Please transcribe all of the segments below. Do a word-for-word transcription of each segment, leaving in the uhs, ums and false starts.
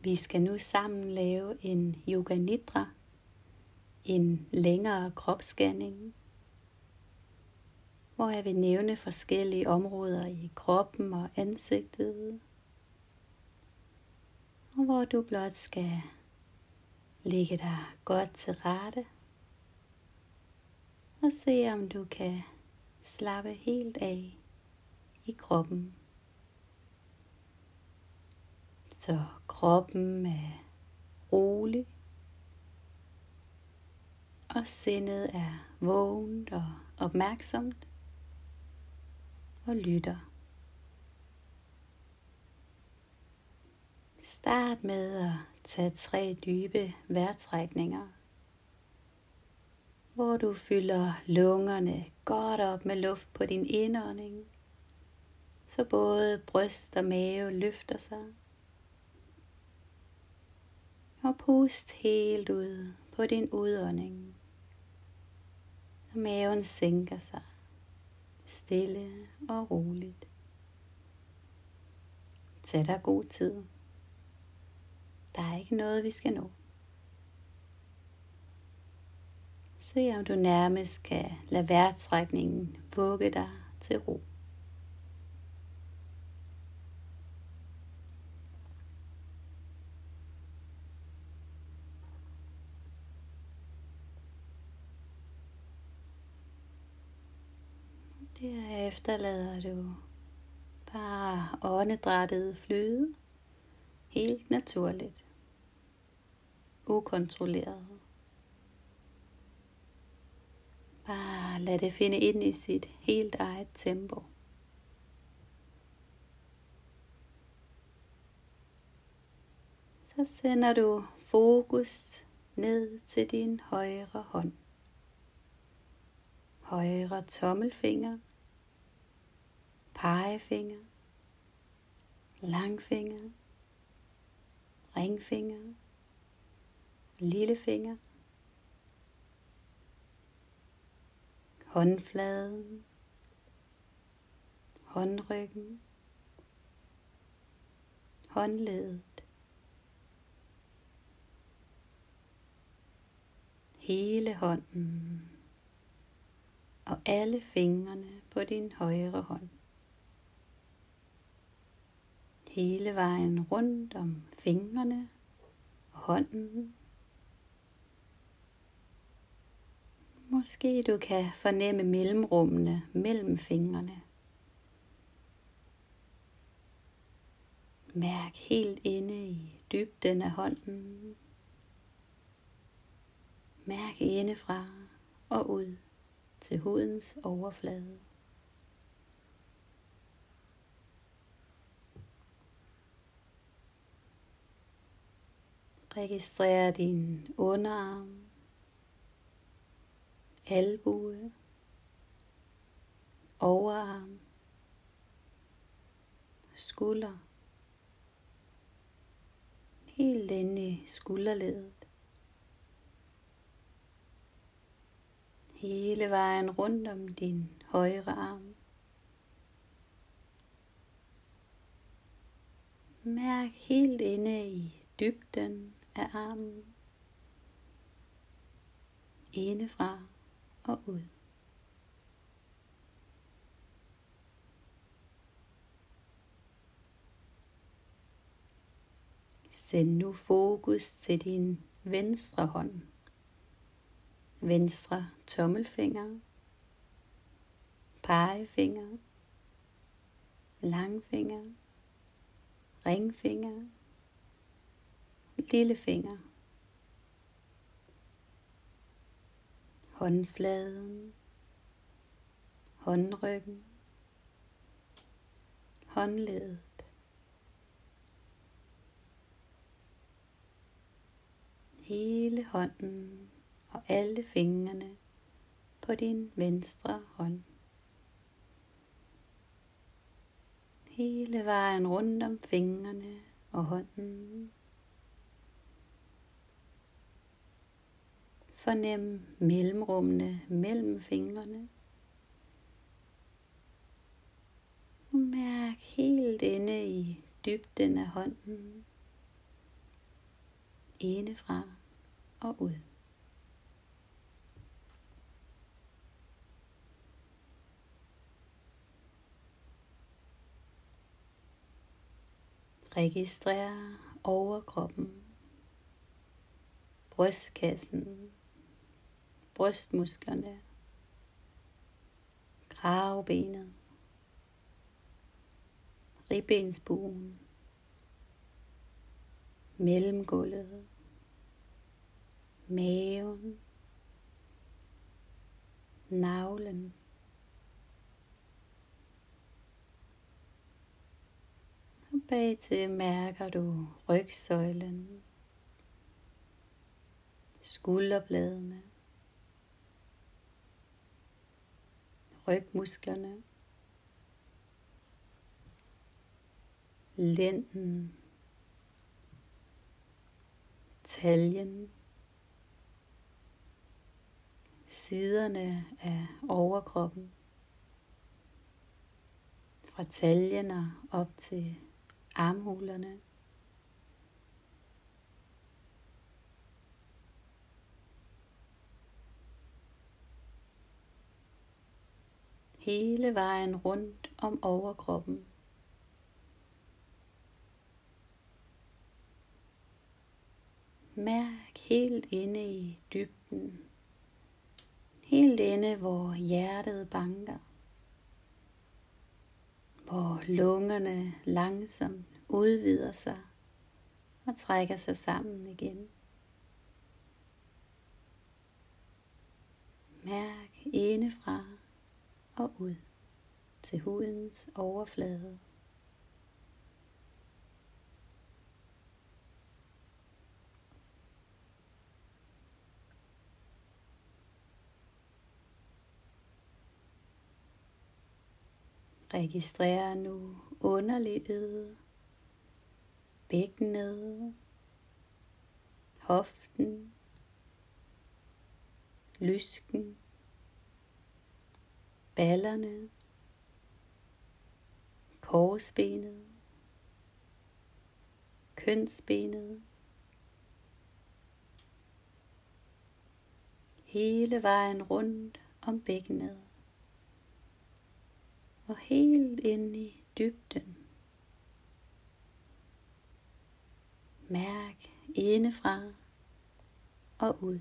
Vi skal nu sammen lave en yoga nidra, en længere kropsscanning, hvor jeg vil nævne forskellige områder i kroppen og ansigtet, og hvor du blot skal lægge dig godt til rette og se om du kan slappe helt af i kroppen. Så kroppen er rolig, og sindet er vågent og opmærksomt og lytter. Start med at tage tre dybe vejrtrækninger, hvor du fylder lungerne godt op med luft på din indånding, så både bryst og mave løfter sig. Og pust helt ud på din udånding, og maven sænker sig stille og roligt. Tag dig god tid. Der er ikke noget, vi skal nå. Se om du nærmest kan lade vejrtrækningen vugge dig til ro. Derefter lader du bare åndedrættet flyde helt naturligt, ukontrolleret. Bare lad det finde ind i sit helt eget tempo. Så sender du fokus ned til din højre hånd. Højre tommelfinger, pegefinger, langfinger, ringfinger, lillefinger, håndfladen, håndryggen, håndleddet, hele hånden og alle fingrene på din højre hånd. Hele vejen rundt om fingrene og hånden. Måske du kan fornemme mellemrummene mellem fingrene. Mærk helt inde i dybden af hånden. Mærk indefra og ud til hudens overflade. Registrer din underarm, albue, overarm, skulder, helt inde i skulderleddet. Hele vejen rundt om din højre arm. Mærk helt inde i dybden af armen. Indefra og ud. Send nu fokus til din venstre hånd. Venstre tommelfinger, pegefinger, langfinger, ringfinger, lillefinger, håndfladen, håndryggen, håndleddet, hele hånden og alle fingrene på din venstre hånd. Hele vejen rundt om fingrene og hånden. Fornem mellemrummene mellem fingrene. Mærk helt inde i dybden af hånden. indefra og ud. Registrer overkroppen, brystkassen, brystmusklerne, kravebenet, ribbensbuen, mellemgulvet, maven, navlen, og bag til mærker du rygsøjlen, skulderbladene, rygmusklerne, lænden, taljen, siderne af overkroppen, fra taljen og op til armhulerne, hele vejen rundt om overkroppen. Mærk helt inde i dybden, helt inde hvor hjertet banker, hvor lungerne langsomt udvider sig og trækker sig sammen igen. Mærk indefra og ud til hudens overflade. Registrer nu underlivet, bækkenet, hoften, lysken, ballerne, korsbenet, kønsbenet, hele vejen rundt om bækkenet. Og helt ind i dybden. Mærk indefra og ud.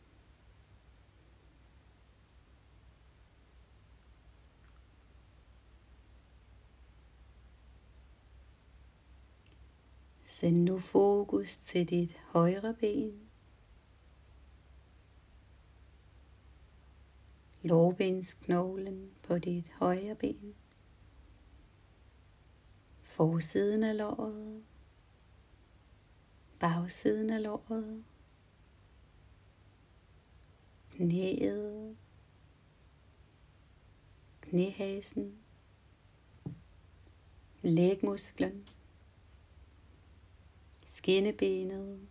Send nu fokus til dit højre ben. Lårbensknoglen på dit højre ben, forsiden af låret, bagsiden af låret, knæet, knæhasen, lægmusklen, skinnebenet,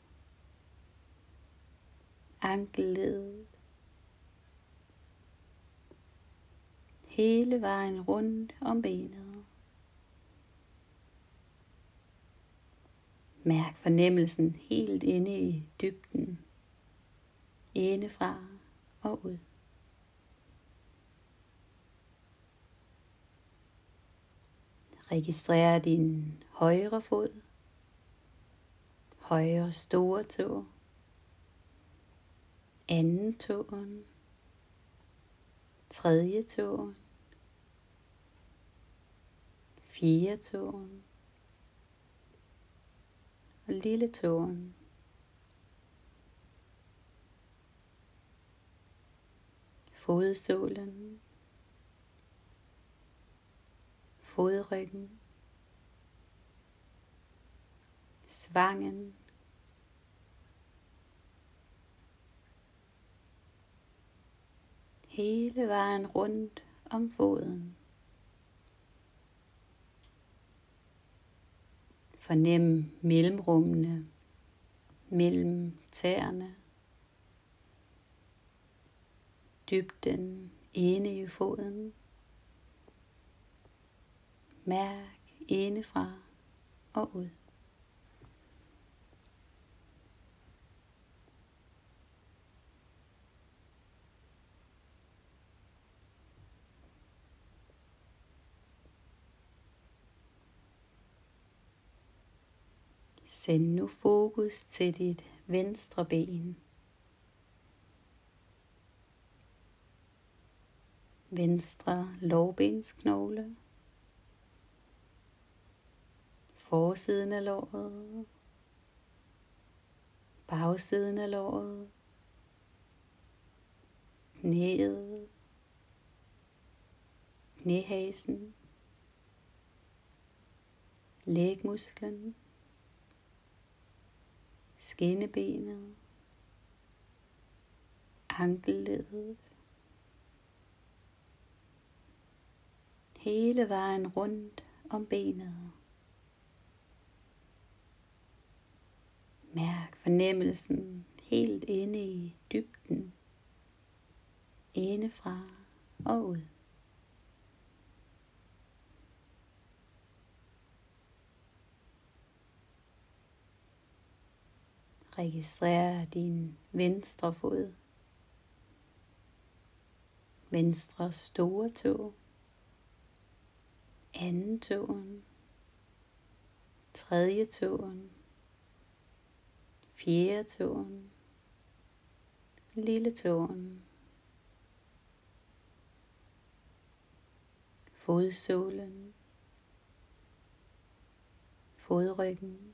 ankelledet, hele vejen rundt om benet. Mærk fornemmelsen helt inde i dybden, indefra og ud. Registrer din højre fod, højre store tå, anden tåen, tredje tåen, fjerde tåen og lille tåen. Fodsålen, fodryggen, svangen, hele vejen rundt om foden. Fornem mellemrummene mellem tæerne, dybden inde i foden. Mærk indefra og ud. Send nu fokus til dit venstre ben. Venstre lårbensknogle. Forsiden af låret. Bagsiden af låret. Knæet. Knæhasen. Lægmusklen. Skinnebenet. Ankelleddet. Hele vejen rundt om benet. Mærk fornemmelsen helt inde i dybden. Indefra og ud. Registrer din venstre fod. Venstre store tå. Anden tåen. Tredje tåen. Fjerde tåen. Lille tåen. Fodsålen. Fodryggen.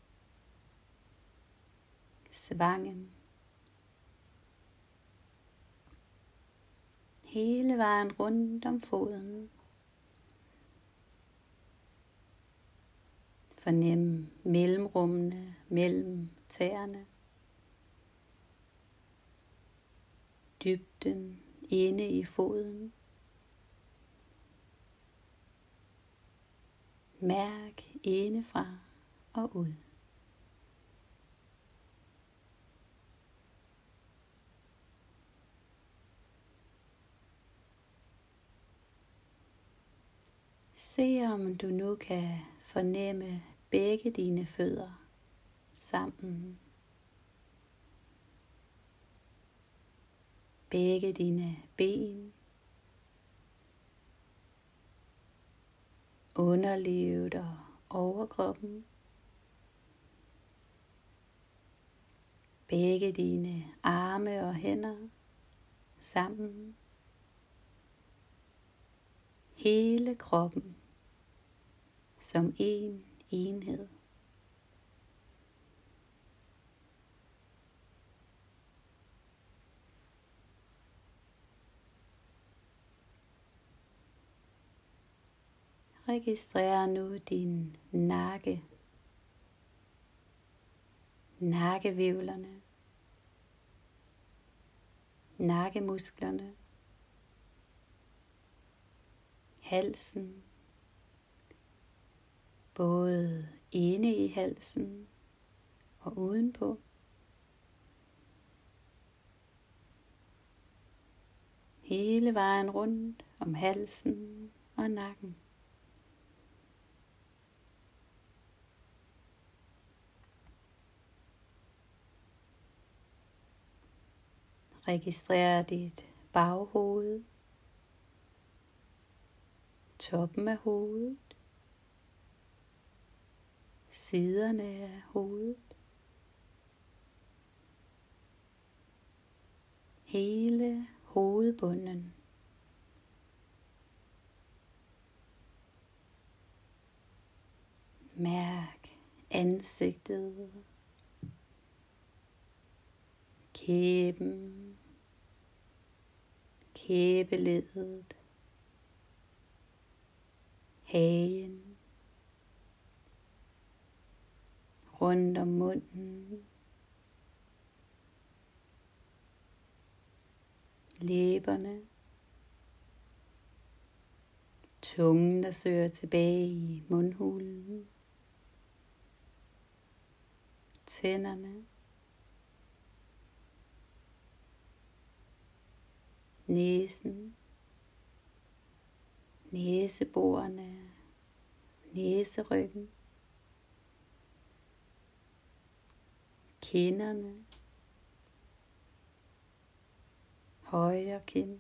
Svangen. Hele vejen rundt om foden. Fornem mellemrummene mellem tæerne. Dybden inde i foden. Mærk indefra og ud. Se om du nu kan fornemme begge dine fødder sammen. Begge dine ben. Underlivet og overkroppen. Begge dine arme og hænder sammen. Hele kroppen som en enhed. Registrer nu din nakke, nakkevivlerne, nakkemusklerne, halsen, både inde i halsen og udenpå. Hele vejen rundt om halsen og nakken. Registrer dit baghoved, toppen af hovedet, siderne af hovedet, hele hovedbunden. Mærk ansigtet, kæben, kæbeleddet, hagen, rundt om munden, læberne, tungen, der søger tilbage i mundhulen, tænderne, næsen, næseborene, næseryggen, kinderne, højre kind,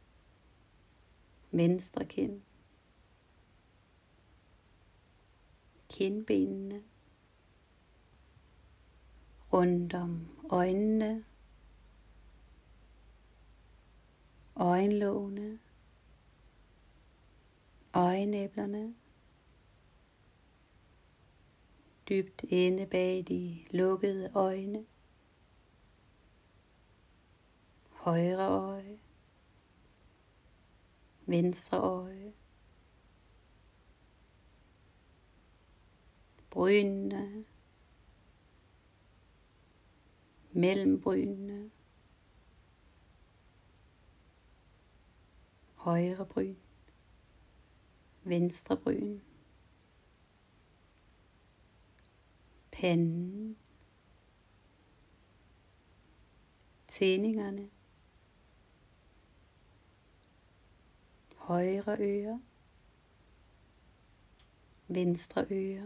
venstre kind, kindbenene, rundt om øjnene, øjenlågene, øjenæblerne, dybt inde bag de lukkede øjne, højre øje, venstre øje, brynene, mellem brynene, højre bryn, venstre bryn, panden, tændingerne, højre øre, venstre øre,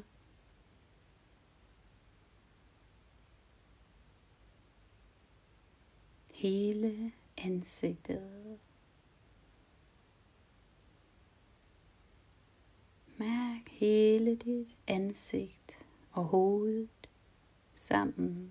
hele ansigtet. Mærk hele dit ansigt og hovedet sammen.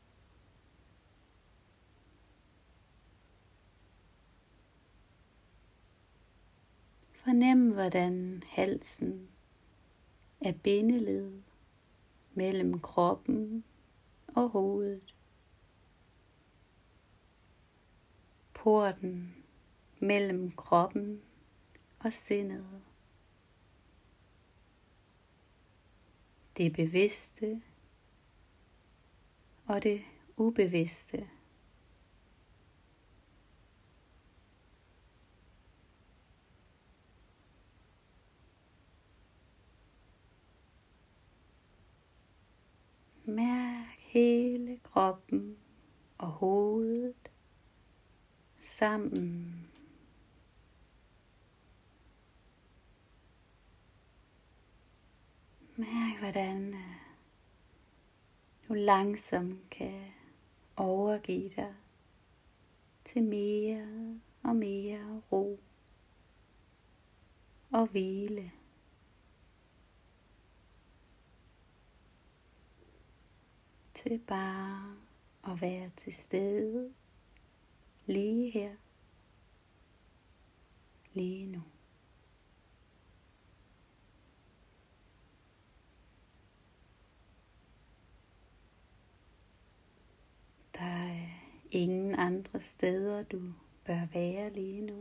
Fornem, hvordan halsen er bindeled mellem kroppen og hovedet. Porten mellem kroppen og sindet. Det bevidste og det ubevidste. Mærk hele kroppen og hovedet sammen. Mærk, hvordan du langsomt kan overgive dig til mere og mere ro og hvile. Til bare at være til stede lige her, lige nu. Der er ingen andre steder, du bør være lige nu.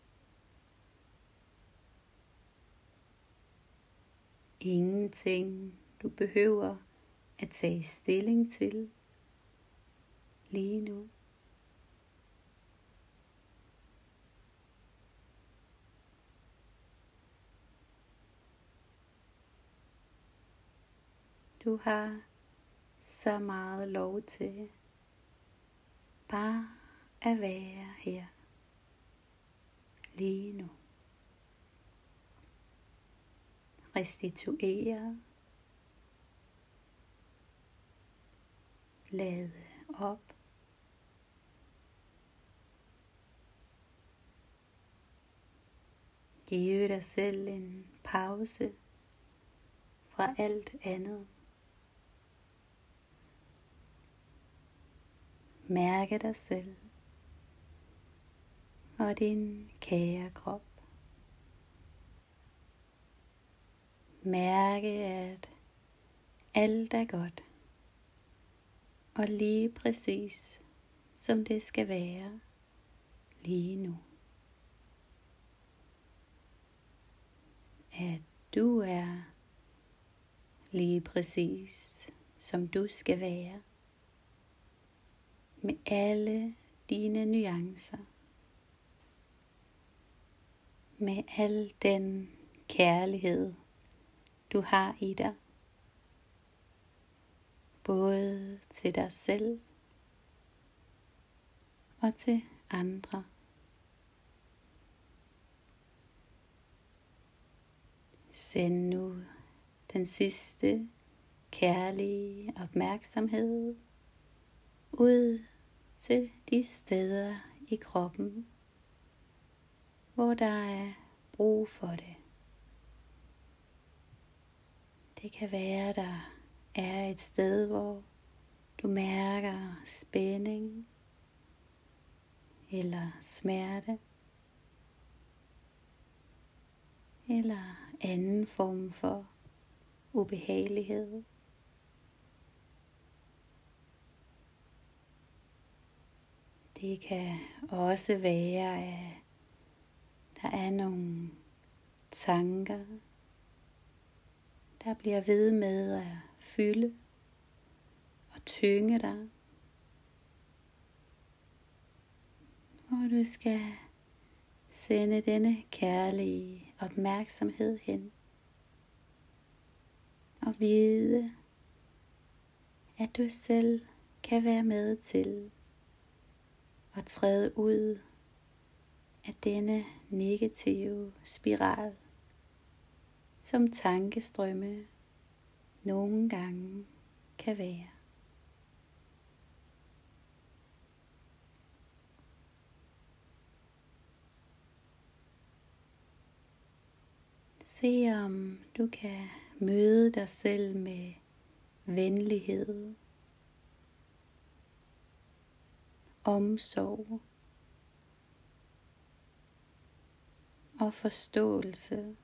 Ingenting, du behøver at tage stilling til lige nu. Du har så meget lov til bare at være her lige nu. Restituere. Lade op. Giv dig selv en pause fra alt andet. Mærke dig selv og din kære krop. Mærke, at alt er godt og lige præcis som det skal være lige nu. At du er lige præcis som du skal være. Med alle dine nuancer. Med al den kærlighed, du har i dig. Både til dig selv og til andre. Send nu den sidste kærlige opmærksomhed ud til de steder i kroppen, hvor der er brug for det. Det kan være, der er et sted, hvor du mærker spænding eller smerte eller anden form for ubehagelighed. Det kan også være, at der er nogle tanker, der bliver ved med at fylde og tynge dig. Og du skal sende denne kærlige opmærksomhed hen. Og vide, at du selv kan være med til at træde ud af denne negative spiral, som tankestrømme nogle gange kan være. Se om du kan møde dig selv med venlighed, omsorg og forståelse.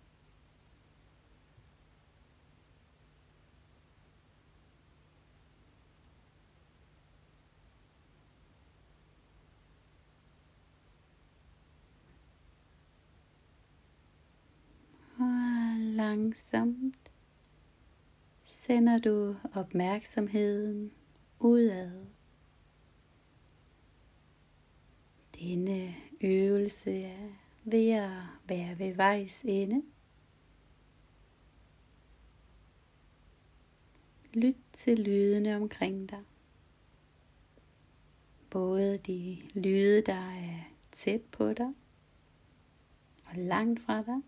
Og langsomt sender du opmærksomheden udad. Denne øvelse er ved at være ved vejs ende. Lyt til lydene omkring dig. Både de lyde, der er tæt på dig og langt fra dig.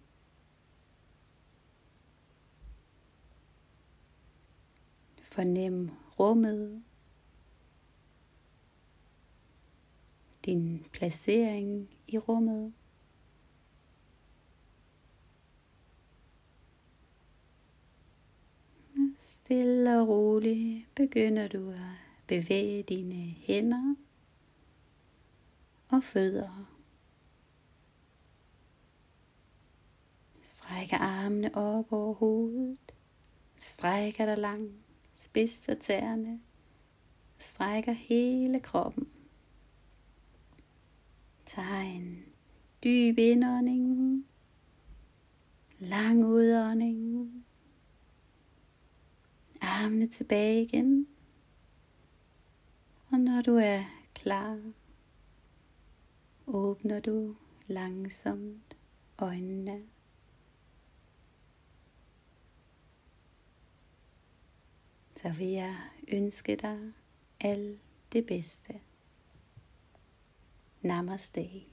Fornem rummet, din placering i rummet. Stille og roligt begynder du at bevæge dine hænder og fødder. Strækker armene op over hovedet. Strækker dig langt. Spidser tæerne. Strækker hele kroppen. Tag en dyb indånding. Lang udånding. Armene tilbage igen. Og når du er klar, åbner du langsomt øjnene. Så vil jeg ønske dig alt det bedste. Namaste.